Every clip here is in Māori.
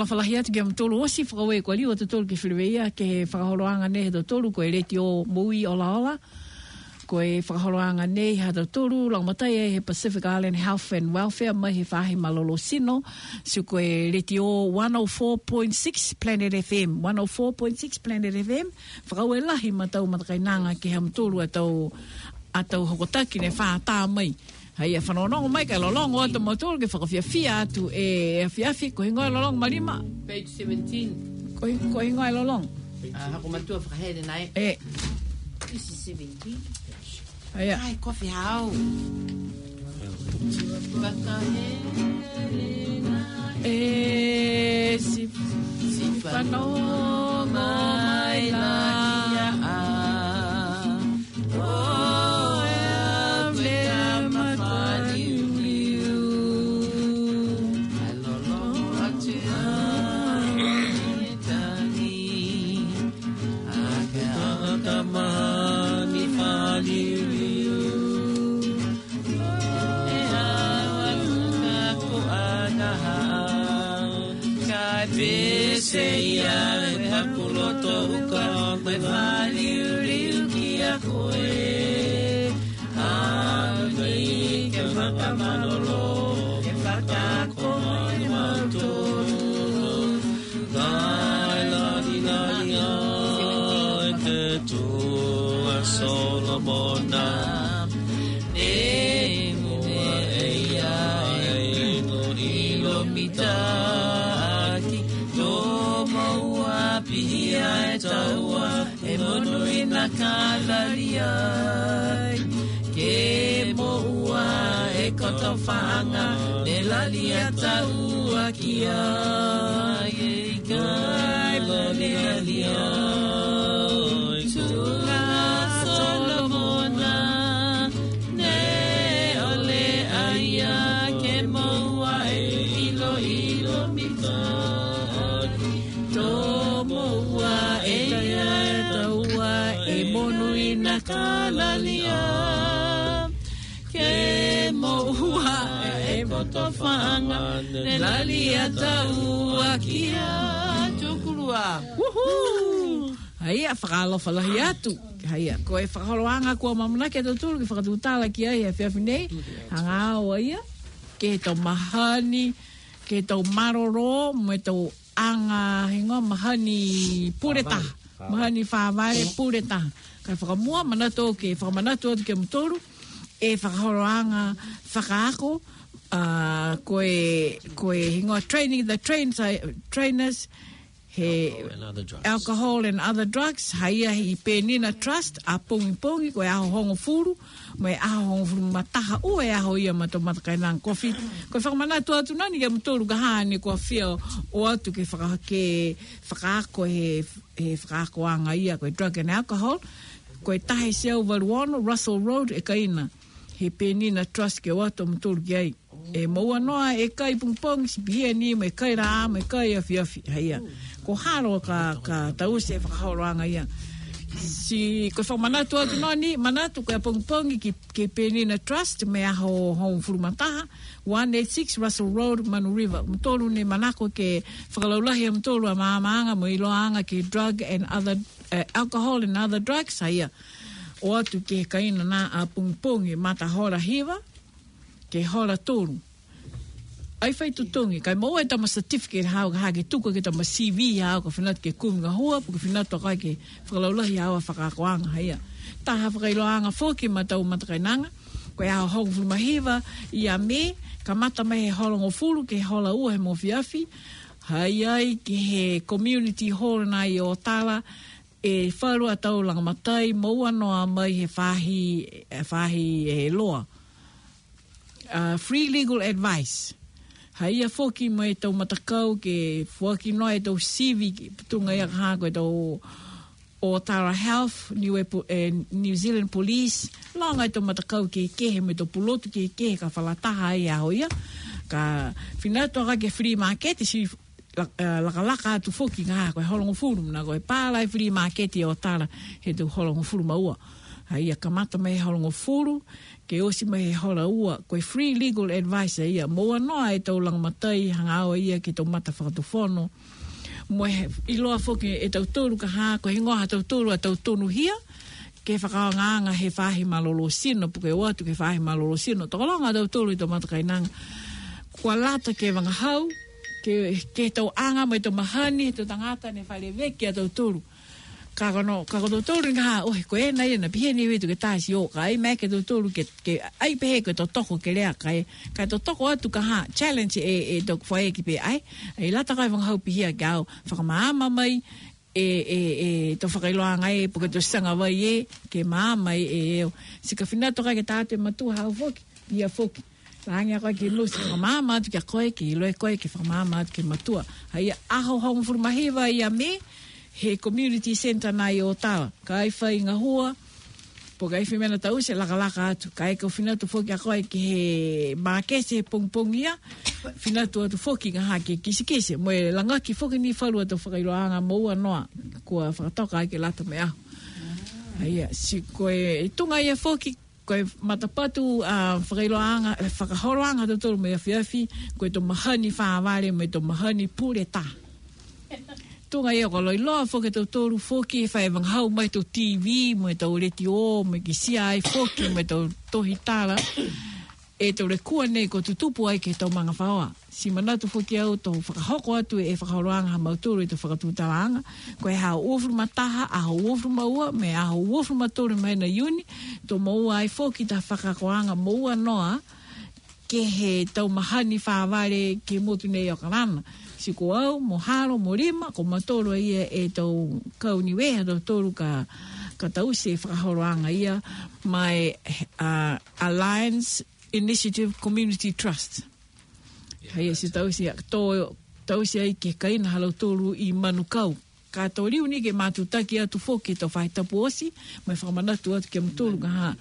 whalahi atu kia mtolu osi whakawe kua liwa te tolu ki whiriweia ke whakaholoanga ne he te tolu koe reti o Mui Ola Ola. Koe whakaholoanga nei ha te tolu langmatai e he Pacific Island Health and Welfare mai he whahi malolo sino. So koe reti o 104.6 Planet FM. 104.6 Planet FM. Whakawe lahi matau matakainanga ki ha mtolu atau hokotaki ne whaata mai. Hai whanonongo mai kai lolongo atu motoro ke whakawhiawhia atu e awhiawhi ko hingoa lolongo marima. Page 17. Ko hingoa lolongo. Hako matua whakahere nai. This is 17. Ai, coffee hau. Whakahere nai. Si whanongo mai laia a. Seia e hakuloto uka mai vali uriu ki a koe Ai ke whakamanolo ke whakakoi mautoro Kai lani lani ai te tua Solomona E mua e ia e no ilo mita Pihia e taua e monu ina kalaria ke moua e koto whaanga ne lalia taua kia e kai lalia tunga Solomona ne ole aia ke moua e ilo mita Kalalia ke moua e moto whanga ne lalia taua kia tukurua Haia whakalofa lahi atu Haia koe whakaholoanga kua mamuna ke taturu ki whakatutala ki ai e whiawhinei hanga o ia ke tau mahani ke tau maroro me tau anga hingo mahani pureta mahani whaware pureta kai whakamua manato ke whakamanato atu ke mtoru e whakahoroanga whakaako koe hingoa training the trainers he alcohol and other drugs haia hi penina trust a pongi koe aho hongo furu mai aho hongo furu mataha ue aho ia mato matakainang kofi koe whakamanato atu nani ke mtoru kahani koe whia o atu ke whakaako he whakaako anga ia koe drug and alcohol koe tahe seo Varuono, Russell Road, e kaina. He penina trust ke wato mtoro ki ai. E maua noa e kai pungpong, si pihia ni, me kai raa, me kai awhiawhi, haia. Ko haro ka tause e whakahoroanga ia. Si koe whamanatu atu noa ni, manatu koe pungpong ke penina trust, me aho hong furumataha, 186 Russell Road, Manu River. Mtoro ne manako ke whakalaulahi mtoro a maamaanga, mo iloanga ke drug and other alcohol and other drugs haia o atu ke kaina na a pungpungi mata hora hiva ke hora toru ai whai tutungi kai maua e tama certificate hao ka hake tuka ke tama CV hao ka whinatu ke kuminga hua puka whinatu kai ke whakalaulahi hao a whakakoanga haia taha whakailoanga whoki matau matakainanga koe hao hongo fulu mahiva i a me ka mata mai he horongo fulu ke hola ua he mofiafi hai ke he community hall na i o tala e wharua tau langa matai, maua noa mai he whahi e loa. Free legal advice. Haia whoki mai tau matakau ke whoki noa e tau CV ke putunga ia kahako e tau o Tara Health, New Zealand Police, longa e tau matakau ke kehe me tau pulotu ke kehe ka whalataha e aho ia. Ka whinatu ke free market, si laka atu whoki ngā koe holongo furu na koe pālai free market o tara he tu holongo furu maua Haia kamata mai holongo furu, ke osi mai hola ua, koe free legal advice ia, moa noa e tau langamatai, hanga awa ia ke tau mata whakatufono. Moe iloa foki e tau tōru ka haa, ko hingoha tau tōru a tau tonu hia, ke whakaonganga he whahi malolo sino, puke watu ke whahi malolo sino, tokolonga tau tōru i tau matakainanga. Kua lata ke wangahau, ke tau anga mai tau mahani, tau tangata ne whale veki a tau tōru. Kako tau tōru nga haa, ko e nai na piheni wetu ke taisi o, ka ai mai ke tau tōru ke ai pehe ke tau toko ke lea, ka tau toko atu ka haa, challenge e tau whae ki pe ai, ai lata kai wangahau pihia ke au, whakamaama mai, tau whakailoa ngai, puke tau sanga wai ke maama sika whinato kai ke tātou matua hau foki, ia foki, rangi a koe ke lusi, whakamama atu ke koe, ke iloe koe, ke whakamama atu ke matua, hai aho hau mfurumahiwa ia me, he community center nai o tawa. Ka ai whai ngā hua, po ka ai whimena tau se laka atu. Ka ai kau whinatu whoki a koe ki he mākese pongpong ia, whinatu atu whoki ngā ha ke kisikese. Moe langaki whoki ni whalu atu whakairoanga moua noa, kua whakatoka ai ke lata me ahu. Haia, si koe tunga ia whoki, koe matapatu whakairoanga, whakahoroanga totoro me awhiawhi, koe to mahani whaaware, me to mahani pure ta. Tunga ia ko loi loa whoke tau tōru whoki e whae wanghau mai tau TV, mai tau reti o, mai ki sia ai whoki, mai tau tohi tāra, e tau rekua nei ko tutupu ai ke tau manga whaoa. Si manatu whoki au tau whakahoko atu e whakahoroanga ha mautoro e tau whakatūtāanga, ko e hao uofru mataha, aho uofru maua, me aho uofru matoro mai na iuni, tau maua ai whoki ta whakakoanga maua noa, ke he tau mahani whaavare ke motu nei o karana. Si ko au, mo haro, mo rima, ko matoro ia e tau kauniweha tau toru ka tausi e whakahoroanga ia mai Alliance Initiative Community Trust. Hei si tausi ai ke kaina halau toru i manukau. Ka tau riu ni ke mātutaki atu whoki tau whaitapu osi, mai whakamanatu atu ke matoru ka haa.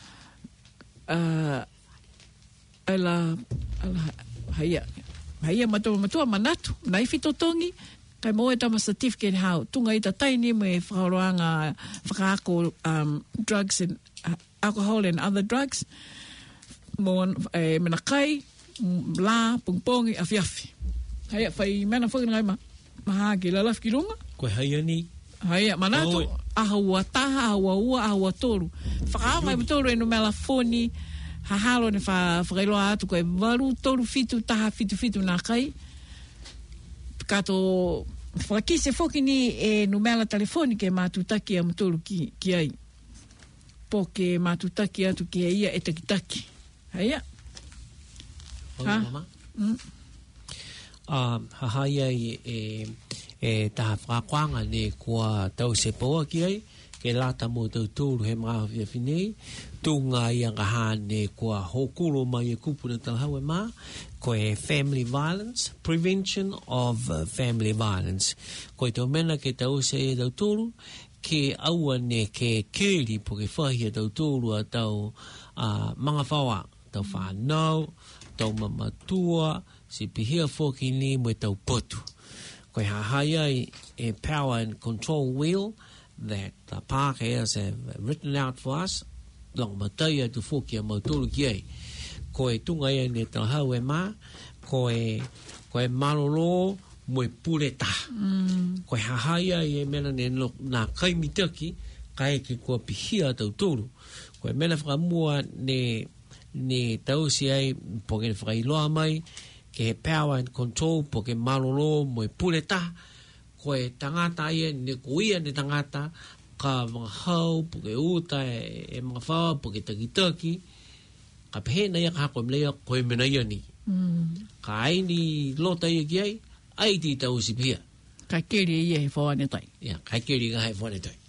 Haia matua manatu, nai fitotongi, kai moe tama certificate hao, tunga ita taini me whakaroanga whakaako drugs and alcohol and other drugs, mo mena kai, la, pungpongi, awhiawhi. Haia, whai mena whakangai maha ki lalaf ki runga. Koe haia ni? Haia, manatu, aha ua taha, aha ua ua, aha ua toru. Whakaama i toru e no mela foni, hahalo ne whakailoa atu koe waru toru fitu taha fitu nā kai. Kato whakise whoki ni e numela telefoni ke mātutaki a matoru ki ai. Po ke mātutaki atu ki ia e takitaki. Haia. Ha? Hahaia e taha whakakoanga ne kua tau se paua ki ai. Ke lata mo tau tūru he mga whiawhinei, tūnga ia ngahane kua hokuro mai e kupuna talhau e mā, koe family violence, prevention of family violence. Koe tau mena ke tau se e tau tūru, ke aua ne ke keri po ke whahia tau tūru a tau mga whawa, tau whanau, tau mamatua, si pihia whoki ni mo tau potu. Koe hahaia e power and control wheel, that the park has written out for us, long mataya tu foki a mauturu ki ai. Koe tunga ia ne tau hau e mā, koe maroro moe pureta. Koe hahaia e mena ne nā kaimitaki, kai ke kua pihia tau turu. Koe mena whakamua ne tau si ai, po ke whakailoa mai, ke he power and control, po ke maroro moe pureta, koe tangata ia, ne kuia ne tangata, ka mga hau, po ke uta e mga whawa, po ke takitaki, ka pehena ia ka hako mlea, koe mena ia ni. Ka aini lota ia ki ai, ai ti tau si pia. Ka keri ia he whawane tai. Ia, ka keri ia he whawane tai.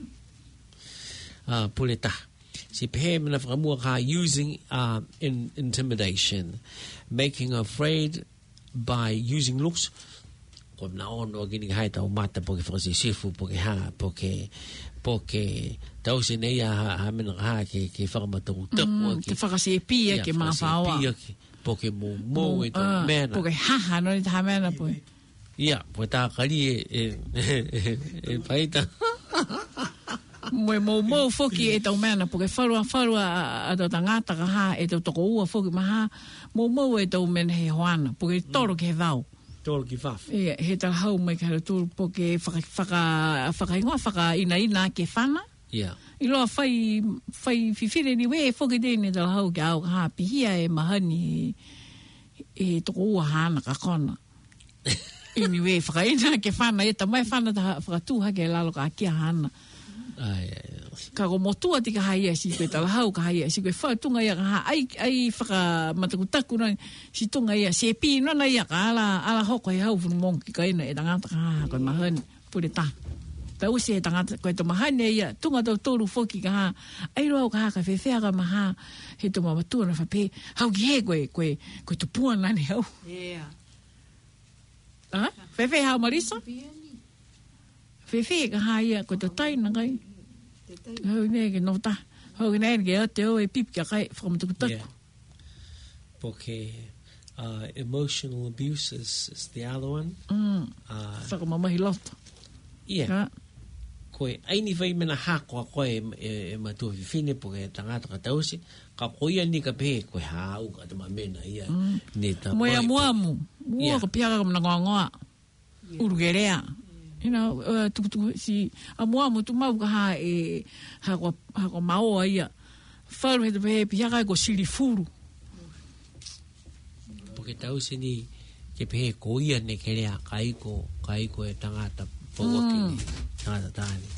Puleta. Si pehe mena whakamua ka using intimidation, making afraid by using looks, ko na ono gini hai tau mata po ke whakasi sifu po ke ha po ke tau se nei ha mena ha ke whakamata utapu ke whakasi e pia ke maa whaoa po ke mo e tau mena po ke haha no ni taha mena po ia po ta kari e paita Mo foki e tau mena, porque wharua a tau tangata ka ha, e tau toko ua foki maha, mo e tau mena he hoana, porque toro ke he vau. Toro ki whaf. He tau hau mai ka toro, porque whaka ina ke whana. Yeah. I loa whai whiwhire ni we, foki tēne tau hau ke au ka ha, pihia e mahani e toko ua hana ka kona. Ini we, whakaina ke whana, e tamai whana ta whakatūha ke lalo ka kia hana. Ka ko motua tika haia si koe talahau ka haia si koe whautunga ia ka ha ai whakamatagutaku na si tunga ia se pi no na ia ka ala hoko he hau funu monki ka ina e tangata ka ha koe mahani pure ta tau se tangata koe to mahani ia tunga tau toru foki ka ha ai roa ka ha ka whewhea ka maha he to mamatua na whape hau ki he koe to pua nani hau whewhea hau Marisa whewhea ka ha ia koe to taina kai hau ne ke nota hau ne ke te o e pip ka kai from the taku porque emotional abuse is the other one sa ko mama hilot koe aini vai mena hako koe e matu fine porque tangata ka tausi ka koia ni ka pe koe hau ka tama mena ia ne ta mo ya muamu mo ko pia ka mna ngoa urugerea you know si amua mo tu mau ka ha e ha ko mau ia faru he te pia ka ko silifuru porque tau se ni ke pe ko ia ne ke rea kai ko e tangata pogo ki tangata tani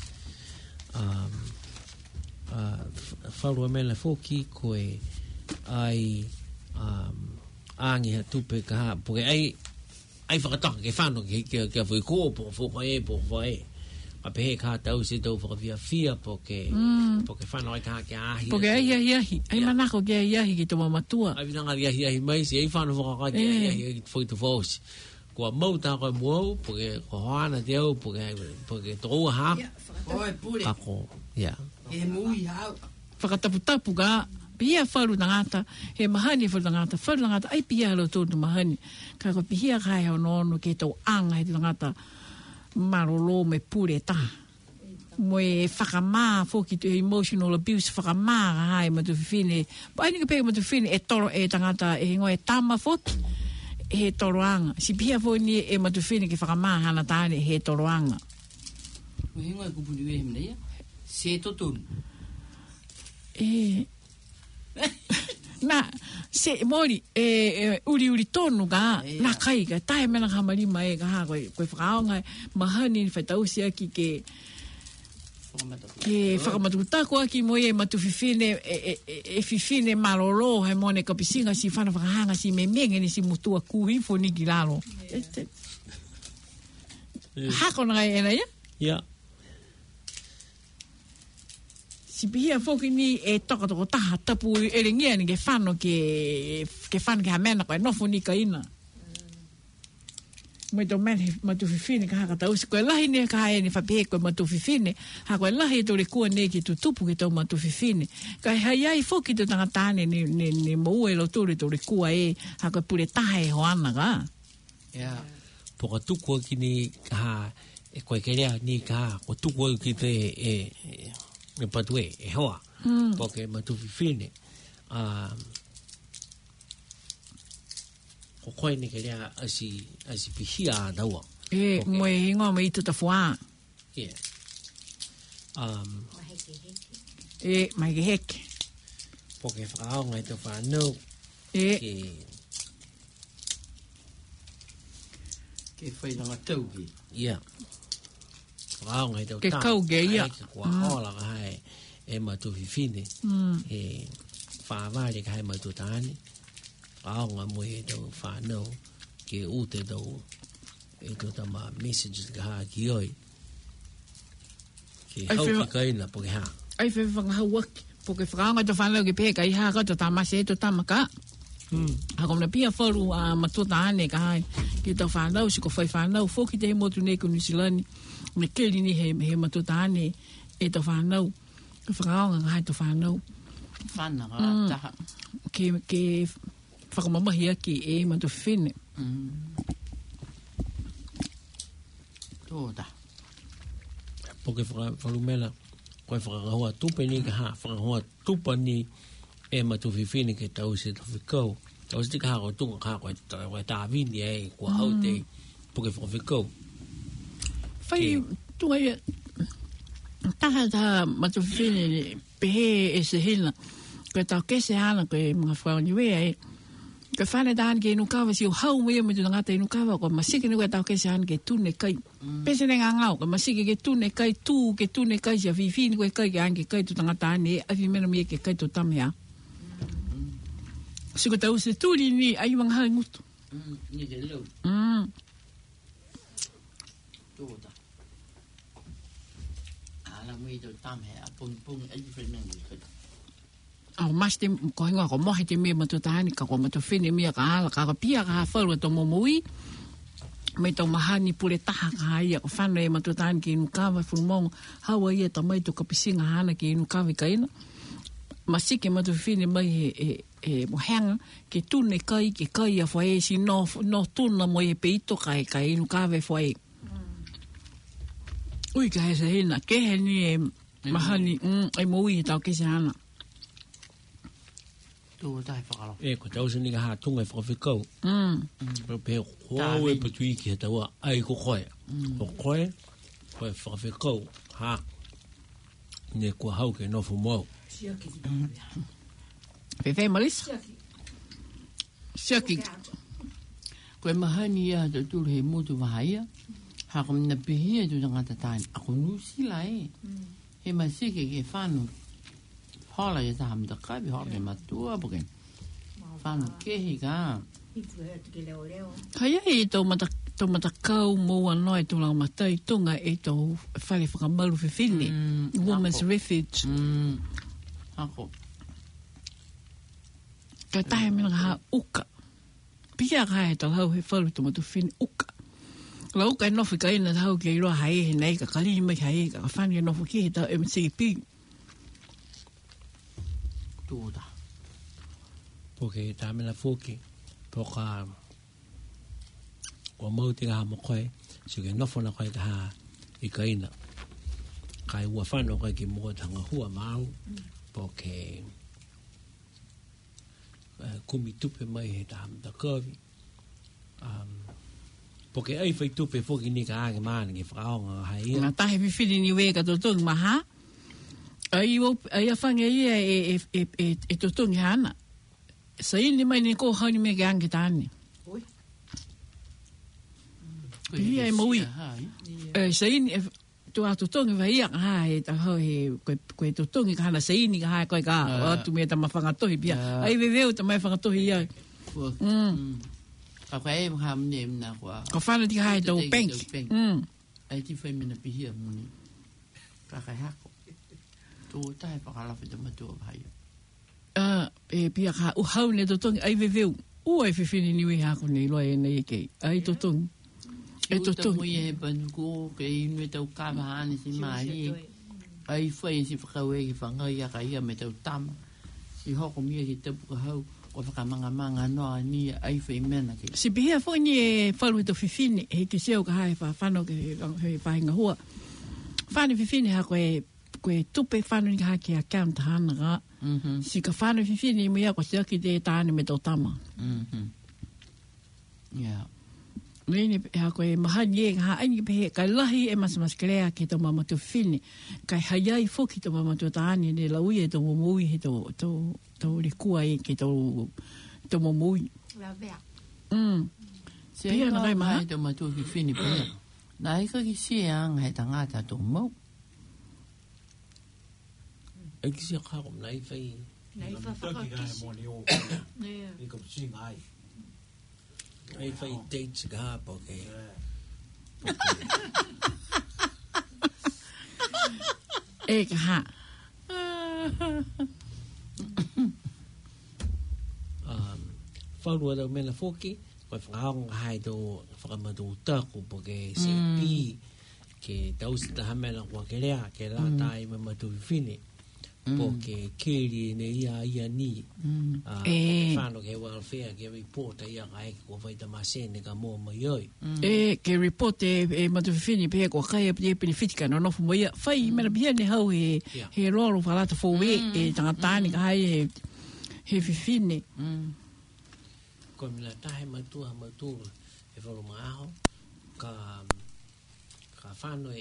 faru me la foki ko e ai angi ha tupe ka porque ai whakataka ke whanau ke whui kō po whae a pehe ka tau se tau whakawhia poke whanau ai ka ke ahi poke ai manako ke ahi ki tō mamatua ai vinanga ri ahi mai se ai whanau whakaka ke ahi whui tu whausi kua mau tā koe muau poke ko hoana te au poke tōua hako kako e mui hau whakataputapu ka pia wharu tangata, he mahani wharu tangata, ai pia alo tōnu mahani. Ka ko pihia kai hao nono ke tau anga he tangata marolo me pure ta. Moe whakamā, fōki tu emotional abuse, whakamā ka hai matufine. Pai nika pēka matufine e toro e tangata e ngoe tama fōki, he toro anga. Si pia fōni e matufine ke whakamā hana tāne he toro anga. Mo he ngoe kupuni wehe mna ia, se totonu. Na se mori uri tonu ga na kai ga tai mena hamari mai ga ha koe whakaonga mahani ni whaitausi aki ke whakamatuta ko aki mo e matufifine e fifine malolo he mone kapisinga si whana whakahanga si me menge ni si mutua kuhi foni ki lalo hako na kai ena ia si pihia foki ni e toka taha tapu e ringia ni ke whano ke whano ke hamena koe nofo ni ka ina. Moi tau mene matuwhiwhine ka haka tausi koe lahi ne ka hae ni whapehe koe matuwhiwhine ha koe lahi e tore kua ne ki tu tupu ke tau matuwhiwhine. Ka hai ai foki te tangatane ni maua e lo tore kua e ha koe pure taha e hoana ka. Poka tukua ki ni ha e koe kerea ni ka ko tukua ki te me patue e hoa porque matuwhiwhine ko koe ni ke rea asi pihia a daua moe hingoa me ito ta fua mai ke heke porque whakaonga i te whanau ke whainanga tauhi whakaonga i te ke kauge ia kua hola ka hai e matuwhiwhine e whaavare ka hai matutane whakaonga mo e tau whanau ke ute tau e tau tama messages ka haa ki oi ke hau ki kaina po ke haa ai whewhanga hau waki po ke whakaonga te whanau ke pēka i haa kato tamase e to tamaka Hakom na pia wharu a matuta ane ka hai ki tau whanau si ko whai whanau fōki te he motu nei ko Nisilani me keri ni he matuta ane e tau whanau ke whakaonga ka hai tau whanau whana taha ke whakamamahi aki e matuwhine tōta po ke wharumela ko whakahoa tupe ni ka ha whakahoa tupa ni e matu whiwhine ke tau se tawhikau. Tau se tika hako tunga ka koe tāwini e kua hau te puke whakawhikau. Whai tunga ia taha taha matu whiwhine pehe e se hina. Koe tau kese hana koe mga whaoniwea e. Koe whane tahan ke inukawa si o hau mea me tuna ngata inukawa koe masike ni koe tau kese hana ke tune kai. Pese ne ngā ngau koe masike ke tune kai tū ke tune kai si a whiwhine koe kai ke anke kai tu tangata ane e awi mena mea ke kai tu tamea. Siko tau se tūri ni ai wang hai ngutu. Ni te leo. Tōta. Ala mui tau tamhe a pung ai whenengu kai. Au mas te ko hinga ko mohi te mea matu tahani ka ko matu whine mea ka ala ka pia ka hawharu to momui. Mai tau mahani pure taha ka haia ko whana e matu tahani ki inu kawa whurumong hawa ia ta mai tu ka pisinga hana ki inu kawa ka ina. Masike matu whine mai e mohanga ke tune kai ke kai a whae si no tuna mo e peito kai ka inu kawe whae. Ui ka hesa hina ke he ni e mahani ai moui tau ke se hana. Tōtai whakaro. E ko tau se ni ka ha tunga e whakawhikau. Pe hoa e patui ki he taua ai ko koe. Ko koe koe whakawhikau ha ne kua hau ke nofu mau. Pepe Marisa? Siaki. Koe mahani ia te tūru he mutu wahaia. Hako mina pihia tu tangata tāni. Ako nusila e. He masike ke whanu. Hola ia taha mita kaipi hola ke matua poke. Whanu kehi ka. Kaya e tau matakau moa noi tu lau matai tunga e tau whare whakamaru whiwhine. Women's Refuge. Hako. Ka tahe mina ha uka. Pia ka e tau hau he wharu tu matu whine uka. La uka e nofu ka ina hau ke iroa hae he nei ka kalini mai hae ka whani e nofu ki he tau MCP. Tūta. Poke tā mena fōki. Poka kua mau te ngaha mo koe. So ke nofo na koe te ha i ka ina. Kai ua whano koe ki mua tanga hua mau. Poke kumi tupe mai he tā mta kawi. Poke ai whai tupe fōki ni ka āke maani ki whakaonga hai ia. Ngā tahe whiwhiri ni weka totongi maha. Ai a whange ia e totongi hana. Sa ini mai ni ko hauni me ke ange tāne. Ia e maui. Sa ini tu a totongi vai ia ka hae ta hau he koe totongi ka hana sa ini ka hae koe ka atu me ta mawhangatohi pia. Ai veveo ta mai whangatohi ia. Ka koe e mga mne mna kua. Ka whana ti hae tau penki. Ai ti whai mina pihia muni. Ka kai hako. Tōtai whakalafi te matua vai. E pia ka uhau ne totongi ai veveu. Ua e whiwhini niwi hako nei loa e nei kei. Ai totongi. E totongi. Uta mui e panuko ke inu e tau kāwahane si maari. Ai whai si whakau e ki whangai a ka ia me tau tama. Si hoko mia ki tapu ka hau. Ko whakamanga noa ni ai whai mena ki. Si pihia fo ni e whalu e to whiwhini. He ki seo ka hae whano ke he whahinga hua. Whane whiwhini hako e koe tupe whanu ni ka haki a count hana ka. Si ka whanu whiwhini i mea ko si aki te tāne me tau tama. Yeah. Nini ha koe mahani e ka haini pehe kai lahi e masamas karea ke tau mamatu whiwhini. Kai haiai foki tau mamatu tāne ne laui e tau momui he tau rikua e ke tau momui. Pia na kai maha. Tau matua ki whini pia. Nā ika ki siang he tangata tau mau. Ai ki siya kako nai whai. Nai whakakisi. Ni ka pusi ngai. Ai whai dates ka poke. E ka ha. Whaurua tau mena whoki. Koe whakaonga hai tō whakamatu taku poke CP. Ke tausi taha mena kua ke rea. Ke la tai me matu whiwhini. po ke kiri ne ia ni whāno ke welfare ke report ia kai ko vai ta masene ka mo mai oi ke report e matawhini pe ko kai e benefitka no no mo ia fai mena bia ne hau he rolo falata fo we e tangatani ka hai he fifine ko mila tahe matu e folo maaho ka whāno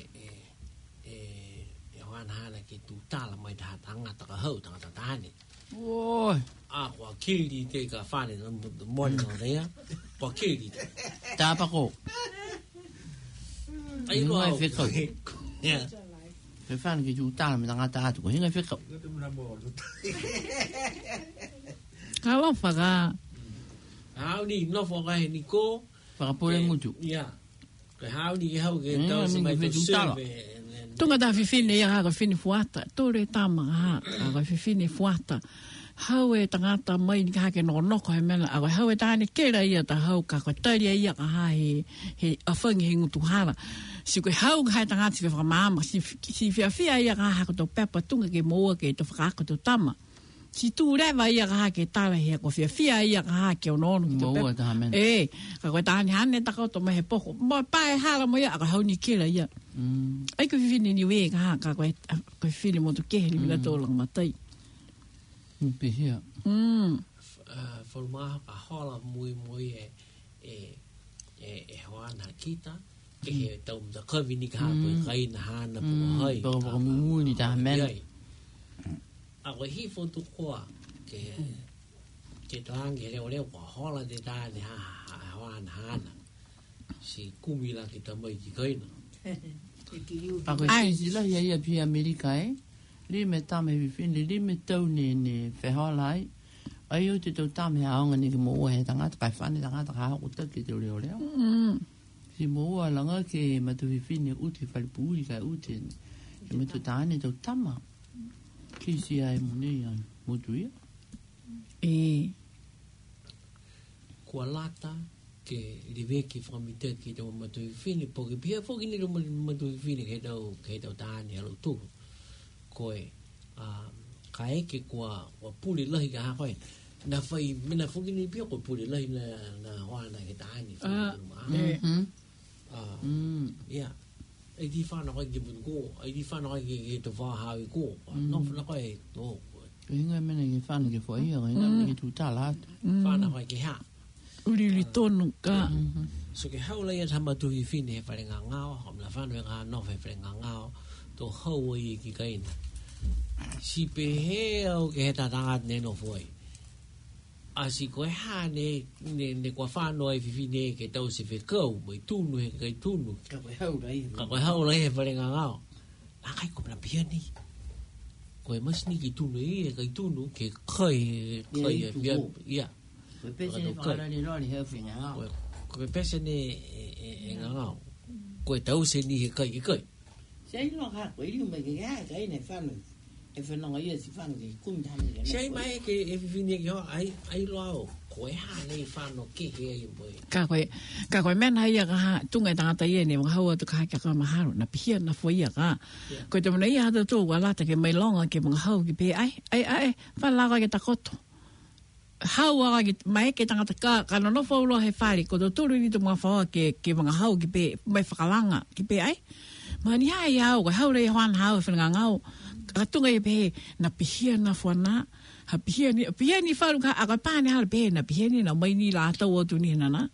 hana ki tu tala mai ta tangata ka hau tangata tani. Oi. Kwa kiri te ka whane no mori no rea. Kwa kiri te. Tāpa ko. Ai roa ai whekau. Yeah. He whane ki tu tala me tangata atu ko hinga whekau. Ka lofa ka. Hau ni nofo ka he ni ko. Whakapore mutu. Yeah. Ka hau ni hau ke tau se mai tu survey. Tunga da fifine ia ka fini fuata. Tore tama ha. Ka fifine fuata. Hau e tangata mai ni ka ke no noko he mena. Ako hau e tāne kera ia ta hau ka koe taria ia ka ha he awhangi he ngutu hara. Si koe hau ka hai tangata si whakamama. Si whiawhia ia ka ha koto pepa tunga ke moa ke to whakakoto tama. Si tu rewa ia ka ha ke tala hea ko whiawhia ia ka ha ke ononu ki to pepa. Moa taha mena. Ka koe tāne hane takaoto mai he poko. Mo pae hala mo ia ako hau ni kera ia. Ai ko fifine ni we ka ka ko fifine mo to ke ni la to lang matai. Pe hia. Forma ka hola muy e hoana kita ke he tau da ka vini ka po kai na hana po hai. Ba mu ni ta men. A ko hi fo tu ko ke tang ke le ko hola de da ni ha hoana hana. Si kumila kita mai ki kai na. Ako sila ia pi Amerika li me tame fifine li me tau ne wheholai ai o te tau tame aonga ni ki mo he tangata kai whane tangata ka hako taki te leo leo si mo langa ke matu fifine uti whalipuri kai uti ke matu taane tau tama ki si ai mune ia mutu ia kua lata ke riveki whamite ki tau matui whini po ke pia whoki ni matui whini ke tau tāni alo tūru koe ka eke kua puri lahi ka hawhai na whai mina whoki ni pia koe puri lahi na hoana ke tāni ia ai di whana kai ki mun ko ai di whana kai ki te whahawi ko no whana kai no hinga mena ki whana ki whai ia hinga ki tu tāla whana kai ki haa Uri tonu ka. So ke haula ia tamatu i fine he whare ngā ngāo, hom la whanu e ngā no he whare ngā ngāo, tō haua i ki kaina. Si pe he au ke he tatangat ne no fuai. A si koe ha ne kua whanu ai fifine ke tau se whekau, mai tūnu he kai tūnu. Ka koe haula he whare ngā ngāo. Nā kai ko mna pia ni. Koe masni ki tūnu i he kai tūnu ke kai e pia. Ia. Koe pese ne whakara ni roni heo whinga ngau. Koe pese ne e ngau. Koe tau se ni he kai i kai. Sei no ha koe iu mai ke haa kai ne whanu. E whanonga ia si whanu ke kumi tani. Sei mai ke e whiwhini ki hoa ai loa o. Koe haa nei whanu ke he ai moi. Ka koe mena ia ka haa tunga i tangata ia ne mga haua tu ka hake ka maharo. Na pihia na fo ia ka. Koe te muna ia hata tō walata ke mai longa ke mga hau ki pe ai. Whanlaga ke takoto. Hau aga ki mai ke tangata ka no fo lo he whare ko tōru ni tu mga whaua ke mga hau ki pe mai whakalanga ki pe ai mani hai hau ka hau rei hoan hau e whananga ngau ka tunga i pe na pihia na whana ha pihia ni wharu ka aga pāne hau pe na pihia ni na mai ni la tau o tu ni nana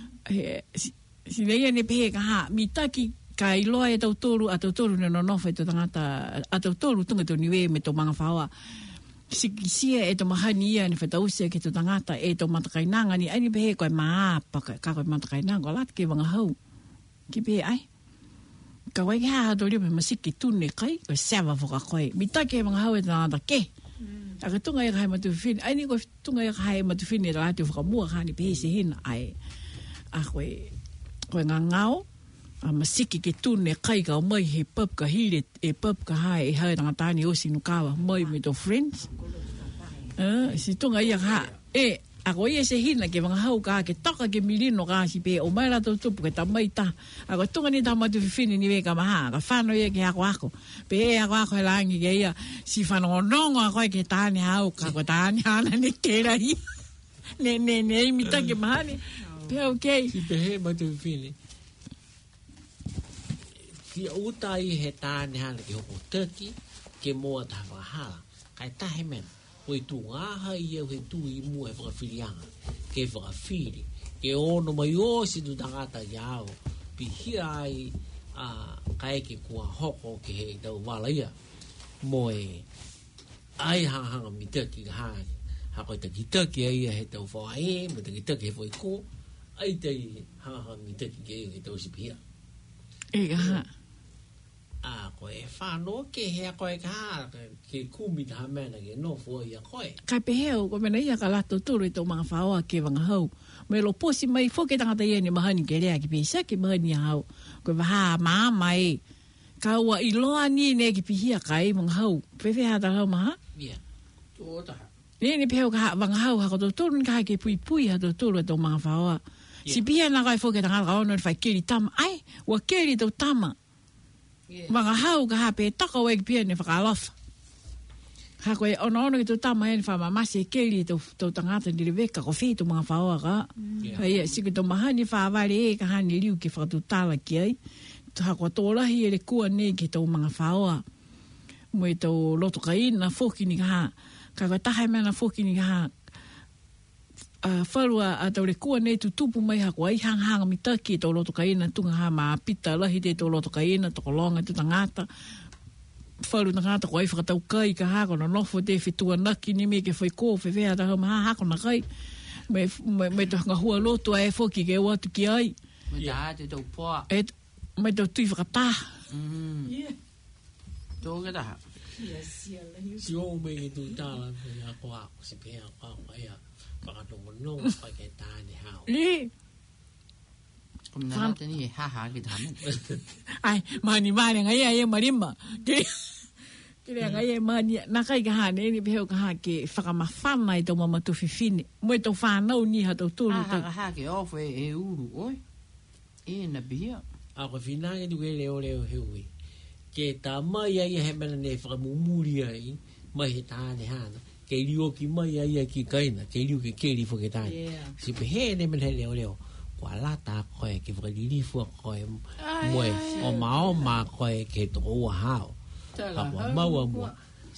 si leia ni pe ka ha mitaki ka iloa e tau tōru a tau tōru ne no nofo e tau tangata a tau tōru tunga tu niwe me tau mga whaua Sia e to mahani ia ni whetausia ke to tangata e to matakainanga ni aini pehe koe maapa ka koe matakainanga o lat ke wanga hau ki pehe ai ka wai ki haa hato rio me masiki tune kai koe sewa whaka koe mita ke wanga hau e tangata ke a ka tunga ia ka hai matu whini aini koe tunga ia ka hai matu whini e rāti whaka mua ka ni pehe se hina ai a koe ngā ngao a masiki ke tune kai ka o mai he pub ka hire e pub ka hai e hai rangatani o sinu kawa mai me to friends si tunga ia ha Ako ia se hina ke mga hau ka ke toka ke milino ka si pe o mai la tupu ke tamai ta. Ako tunga ni tamatu fifini ni weka maha. Ka whano ia ke ako. Pe e ako e langi ke ia. Si whano nongo ako ke tāne hau. Ka ko tāne hana ni kera hi. Ne imita ke mahani. Pe okay. Si pe he matu fifini. Si utai he tāne hana ke hoko Turkey ke moa ta wakahala. Kai tahe mena. Oi tu ngaha ia he tu I mua e whakawhirianga, ke whakawhiri, ke ono mai o si tu tangata iao, pi hia ai kai ke kua hoko ke he tau wala ia, mo e ai hanga mi Turkey ka haani, hako i taki Turkey ia he tau whae, mo taki Turkey he whai ko, ai tei hanga mi Turkey ke ia he tau si pia. E ka Koe whāno ke hea koe ka ke kumi ta mena ke no fua ia koe. Kai peheo, ko mena ia ka lato turu I tō mga whaoa ke wanga hau. Me lo posi mai whoke tangata ia ni mahani ke rea ki pisa ke mahani a hau. Koe waha maa mai. Ka ua I loa ni ne ki pihia kai mga hau. Pepe hata hau maha? Ia. Tō taha. Ni peheo ka wanga hau hako tō turu ni ka ke pui pui hato turu tō mga whaoa. Si pihia na kai whoke tangata ka ono whai keri tama. Ai, ua keri tō tama. Mga hau ka hape taka wai pia ne whakalofa. Ha koe ono ki tō tama e ni whamamase keri tō tangata ni reweka ko whi tō mga whaoa ka. Hei, siki tō mahani whaavare e ka hani riu ki whakatutala ki ai. Ha koe tō lahi e le kua nei ki tō mga whaoa. Mo e tō loto ka ina whoki ni ka ha. Ka koe taha mena whoki ni ka ha. Wharua a tau le kua nei tu tupu mai hako ai hanga mi taki tō loto ka ina tunga ha maa pita lahi te tō loto ka ina tō kolonga tu tangata. Wharu tangata ko ai whakatau kai ka hako no nofo te whitua naki ni me ke whai kō whewea taha maha hako na kai. Me to hanga hua loto a e whoki ke watu ki ai. Me ta te tau poa. Me to tui whakatā. Tō ke taha. Si o me ke tu tāla me ako ako si pe ako ai a whakatongonongo pai ke tāne hau. Kom na rata ni e haha ki tamen. Ai, mani ngai ai marima. Kire ngai ai mani na kai ka hane ni peheo ka ha ke whakamawhana I tō mamatu whiwhine. Moe tō whanau ni ha tō tūru. Ha ke ofu e uru, oi. E na bihia. Ako whinanga tu ke leo heui. Ke tā mai ai he mena ne whakamumuri ai, mai he tāne hana. Ke rio ki mai ai ki kaina, ke rio ki keri fo ke tāne. Si pehe ne mena leo. Kua lata koe ke whakaririfu koe moe o maoma koe ke tō ua hao. Kapua maua mua.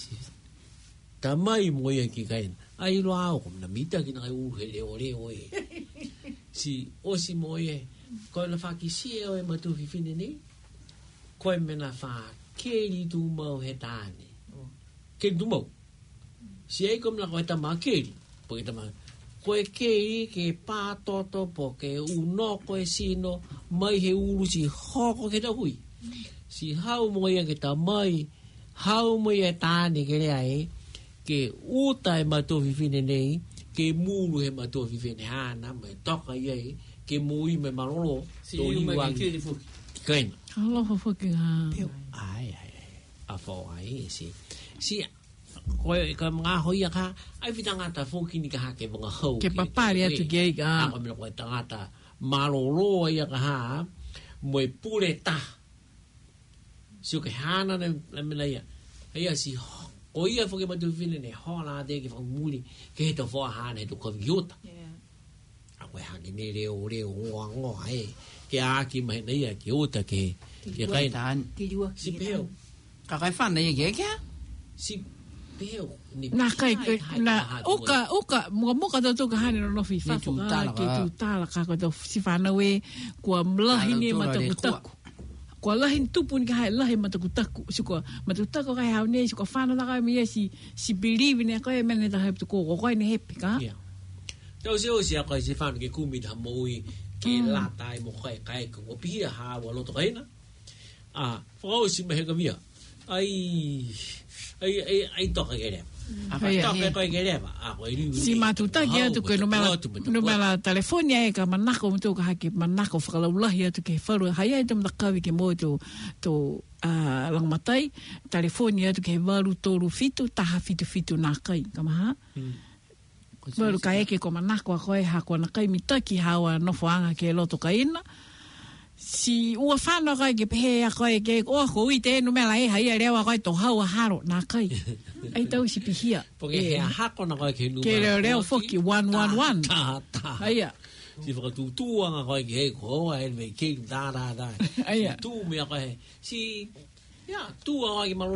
Ta mai moe ki kaina. Ai loa au kom na mita ki ngai uhe leo e. Si osi moe koe na whakisi e matu whiwhine ni. Koe mena wha keri tu mau he tāne. Keri tu mau. Si ei kom na koe tama keri. Poke tama koe kei ke pātoto po ke uno koe sino mai he uru si hoko ke ta hui. Si hau moia ke ta mai, hau moia tāne ke rea e, ke uta e mato whiwhine nei, ke mulu he mato whiwhine hana, mai toka iei, ke mui me marolo, si iwangi. Kaina. Aloha whuki ngā. Ai, a whao ai, si koe ka mga hoia ka ai vi tangata foki ni ka ha ke mga hau ke papari atu ke ai ka ako mena koe tangata malolo ia ka ha moe pure ta si o ke hana na mena ia si o ia foki matu fine ne hola de ke whamuli ke he to wha hana he to kaviota ako e haki ne reo ngoa ke aki mahi na ia ke ota ke kaina si peo ka kai whana ia ke kia si na kai na uka moka to ka hane no fi fa ke tu tala ka ko si fa na we ko mlahi ni mata kutaku ko lahin tupun ka hai lahi mata kutaku si ko mata kutaku ka ha ne si ko fa na ka mi si believe ne ko e mene da hep ko ne happy ka tau se o si ka si fa ke kumi da moi ke la tai mo kai ko pi ha wa lo to kaina fo si me ka via ai toka gere. Toka koe gere ba. Si matuta ki atu koe numela telefonia e ka manako mtu ka haki manako whakalaulahi atu ke wharu. Hai ai tamu kawi ke mo tō langmatai. Telefonia atu ke waru tōru fitu, taha fitu nā kai. Ka maha? Maru ka eke ko manako a koe ha kona kai mitaki hawa no foanga ke loto ka ina. Si ua whānau kai ke pehe a koe ke o ko i te numela e hai a rewa koe to hau a haro nā kai. Ai tau si pihia. Poke he a hako na koe ke numela. Ke reo foki 111. Tā. Aia. Si whakatūtua koe ke he koa e me king tā. Aia. Tū mea koe. Si, tua koe ke maru